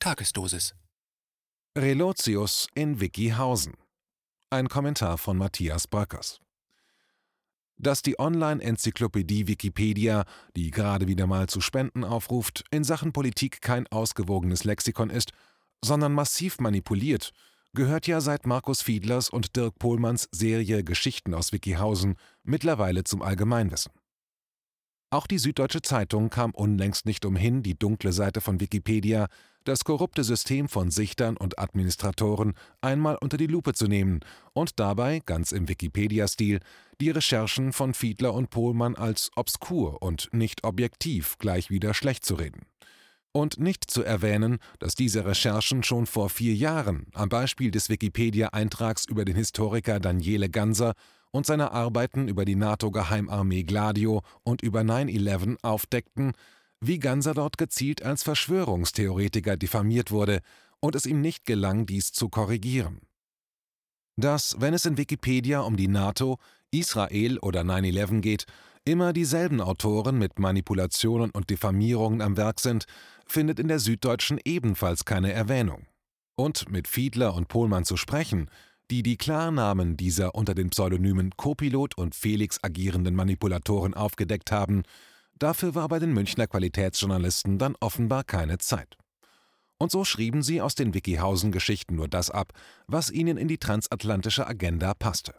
Tagesdosis. Relotius in Wikihausen. Ein Kommentar von Matthias Bröckers. Dass die Online-Enzyklopädie Wikipedia, die gerade wieder mal zu Spenden aufruft, in Sachen Politik kein ausgewogenes Lexikon ist, sondern massiv manipuliert, gehört ja seit Markus Fiedlers und Dirk Pohlmanns Serie Geschichten aus Wikihausen mittlerweile zum Allgemeinwissen. Auch die Süddeutsche Zeitung kam unlängst nicht umhin, die dunkle Seite von Wikipedia, das korrupte System von Sichtern und Administratoren, einmal unter die Lupe zu nehmen und dabei, ganz im Wikipedia-Stil, die Recherchen von Fiedler und Pohlmann als obskur und nicht objektiv gleich wieder schlecht zu reden. Und nicht zu erwähnen, dass diese Recherchen schon vor 4 Jahren am Beispiel des Wikipedia-Eintrags über den Historiker Daniele Ganser und seine Arbeiten über die NATO-Geheimarmee Gladio und über 9/11 aufdeckten, wie Ganser dort gezielt als Verschwörungstheoretiker diffamiert wurde und es ihm nicht gelang, dies zu korrigieren. Dass, wenn es in Wikipedia um die NATO, Israel oder 9/11 geht, immer dieselben Autoren mit Manipulationen und Diffamierungen am Werk sind, findet in der Süddeutschen ebenfalls keine Erwähnung. Und mit Fiedler und Pohlmann zu sprechen, die Klarnamen dieser unter den Pseudonymen Copilot und Felix agierenden Manipulatoren aufgedeckt haben, dafür war bei den Münchner Qualitätsjournalisten dann offenbar keine Zeit. Und so schrieben sie aus den Wikihausen-Geschichten nur das ab, was ihnen in die transatlantische Agenda passte.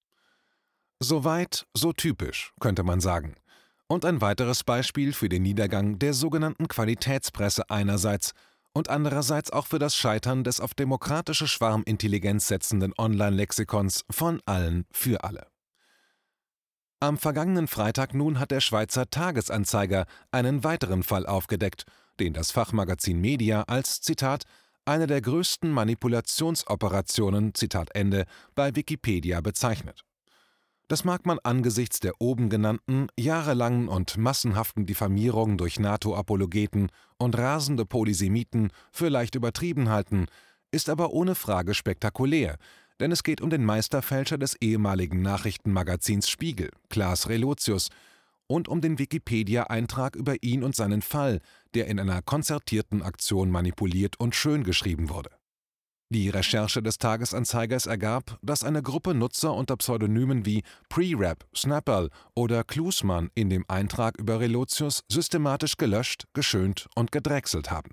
Soweit, so typisch, könnte man sagen. Und ein weiteres Beispiel für den Niedergang der sogenannten Qualitätspresse einerseits und andererseits auch für das Scheitern des auf demokratische Schwarmintelligenz setzenden Online-Lexikons von allen für alle. Am vergangenen Freitag nun hat der Schweizer Tagesanzeiger einen weiteren Fall aufgedeckt, den das Fachmagazin Media als, Zitat, eine der größten Manipulationsoperationen, Zitat Ende, bei Wikipedia bezeichnet. Das mag man angesichts der oben genannten, jahrelangen und massenhaften Diffamierungen durch NATO-Apologeten und rasende Polysemiten für leicht übertrieben halten, ist aber ohne Frage spektakulär, denn es geht um den Meisterfälscher des ehemaligen Nachrichtenmagazins Spiegel, Klaas Relotius, und um den Wikipedia-Eintrag über ihn und seinen Fall, der in einer konzertierten Aktion manipuliert und schön geschrieben wurde. Die Recherche des Tagesanzeigers ergab, dass eine Gruppe Nutzer unter Pseudonymen wie Pre-Rap, Snapperl oder Klusmann in dem Eintrag über Relotius systematisch gelöscht, geschönt und gedrechselt haben.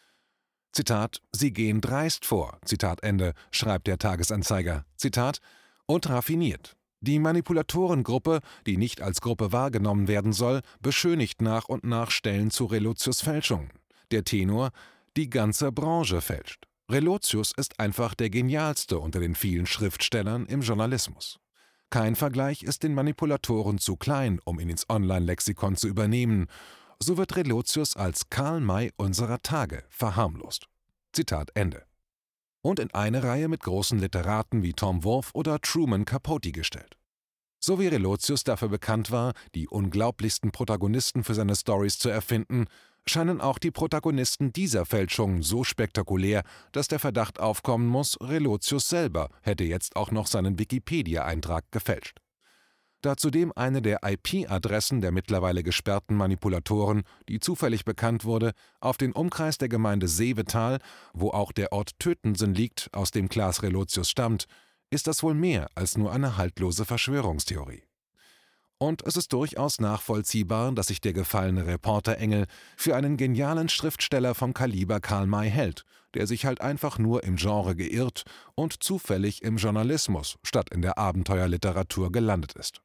Zitat, sie gehen dreist vor, Zitat Ende, schreibt der Tagesanzeiger, Zitat, und raffiniert. Die Manipulatorengruppe, die nicht als Gruppe wahrgenommen werden soll, beschönigt nach und nach Stellen zu Relotius' Fälschungen. Der Tenor, die ganze Branche fälscht. Relotius ist einfach der genialste unter den vielen Schriftstellern im Journalismus. Kein Vergleich ist den Manipulatoren zu klein, um ihn ins Online-Lexikon zu übernehmen. So wird Relotius als Karl May unserer Tage verharmlost. Zitat Ende. Und in eine Reihe mit großen Literaten wie Tom Wolfe oder Truman Capote gestellt. So wie Relotius dafür bekannt war, die unglaublichsten Protagonisten für seine Storys zu erfinden, scheinen auch die Protagonisten dieser Fälschung so spektakulär, dass der Verdacht aufkommen muss, Relotius selber hätte jetzt auch noch seinen Wikipedia-Eintrag gefälscht. Da zudem eine der IP-Adressen der mittlerweile gesperrten Manipulatoren, die zufällig bekannt wurde, auf den Umkreis der Gemeinde Seevetal, wo auch der Ort Tötensen liegt, aus dem Klaas Relotius stammt, ist das wohl mehr als nur eine haltlose Verschwörungstheorie. Und es ist durchaus nachvollziehbar, dass sich der gefallene Reporterengel für einen genialen Schriftsteller vom Kaliber Karl May hält, der sich halt einfach nur im Genre geirrt und zufällig im Journalismus statt in der Abenteuerliteratur gelandet ist.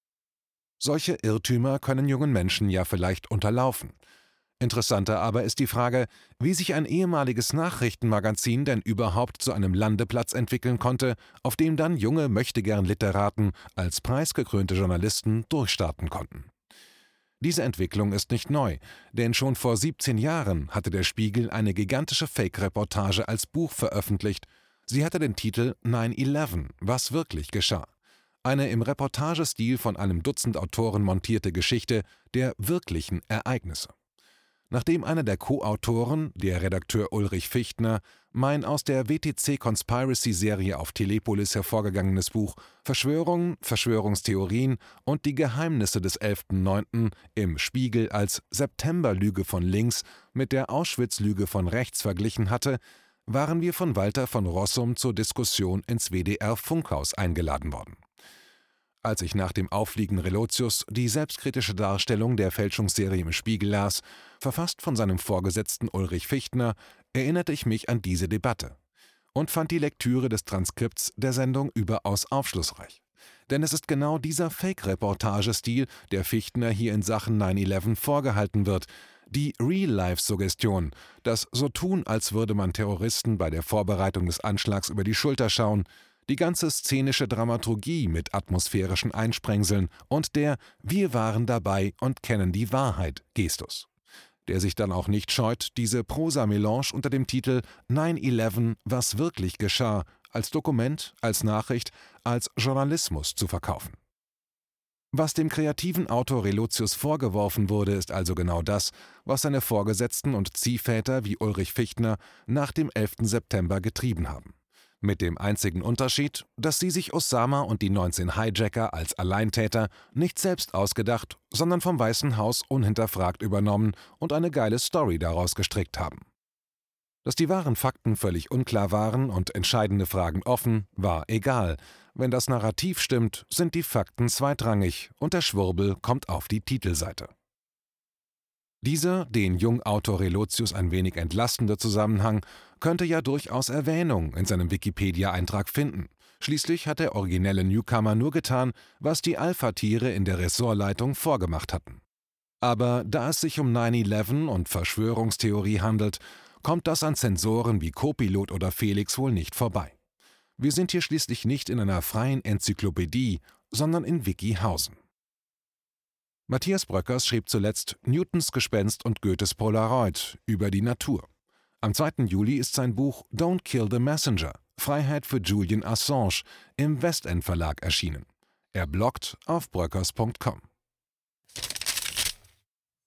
Solche Irrtümer können jungen Menschen ja vielleicht unterlaufen. Interessanter aber ist die Frage, wie sich ein ehemaliges Nachrichtenmagazin denn überhaupt zu einem Landeplatz entwickeln konnte, auf dem dann junge Möchtegern-Literaten als preisgekrönte Journalisten durchstarten konnten. Diese Entwicklung ist nicht neu, denn schon vor 17 Jahren hatte der Spiegel eine gigantische Fake-Reportage als Buch veröffentlicht. Sie hatte den Titel 9/11, was wirklich geschah. Eine im Reportagestil von einem Dutzend Autoren montierte Geschichte der wirklichen Ereignisse. Nachdem einer der Co-Autoren, der Redakteur Ulrich Fichtner, mein aus der WTC Conspiracy-Serie auf Telepolis hervorgegangenes Buch »Verschwörungen, Verschwörungstheorien und die Geheimnisse des 11.09« im Spiegel als »Septemberlüge von links« mit der Auschwitz-Lüge von rechts verglichen hatte, waren wir von Walter von Rossum zur Diskussion ins WDR-Funkhaus eingeladen worden. Als ich nach dem Auffliegen Relotius die selbstkritische Darstellung der Fälschungsserie im Spiegel las, verfasst von seinem Vorgesetzten Ulrich Fichtner, erinnerte ich mich an diese Debatte und fand die Lektüre des Transkripts der Sendung überaus aufschlussreich. Denn es ist genau dieser Fake-Reportagestil, der Fichtner hier in Sachen 9/11 vorgehalten wird, die Real-Life-Suggestion, das so tun, als würde man Terroristen bei der Vorbereitung des Anschlags über die Schulter schauen, die ganze szenische Dramaturgie mit atmosphärischen Einsprengseln und der »Wir waren dabei und kennen die Wahrheit« Gestus, der sich dann auch nicht scheut, diese Prosa-Melange unter dem Titel 9/11 – Was wirklich geschah als Dokument, als Nachricht, als Journalismus zu verkaufen. Was dem kreativen Autor Relotius vorgeworfen wurde, ist also genau das, was seine Vorgesetzten und Ziehväter wie Ulrich Fichtner nach dem 11. September getrieben haben. Mit dem einzigen Unterschied, dass sie sich Osama und die 19 Hijacker als Alleintäter nicht selbst ausgedacht, sondern vom Weißen Haus unhinterfragt übernommen und eine geile Story daraus gestrickt haben. Dass die wahren Fakten völlig unklar waren und entscheidende Fragen offen, war egal. Wenn das Narrativ stimmt, sind die Fakten zweitrangig und der Schwurbel kommt auf die Titelseite. Dieser, den Jungautor Relotius ein wenig entlastende Zusammenhang, könnte ja durchaus Erwähnung in seinem Wikipedia-Eintrag finden. Schließlich hat der originelle Newcomer nur getan, was die Alpha-Tiere in der Ressortleitung vorgemacht hatten. Aber da es sich um 9/11 und Verschwörungstheorie handelt, kommt das an Zensoren wie Copilot oder Felix wohl nicht vorbei. Wir sind hier schließlich nicht in einer freien Enzyklopädie, sondern in Wikihausen. Matthias Bröckers schrieb zuletzt Newtons Gespenst und Goethes Polaroid über die Natur. Am 2. Juli ist sein Buch Don't Kill the Messenger – Freiheit für Julian Assange im Westend Verlag erschienen. Er bloggt auf bröckers.com.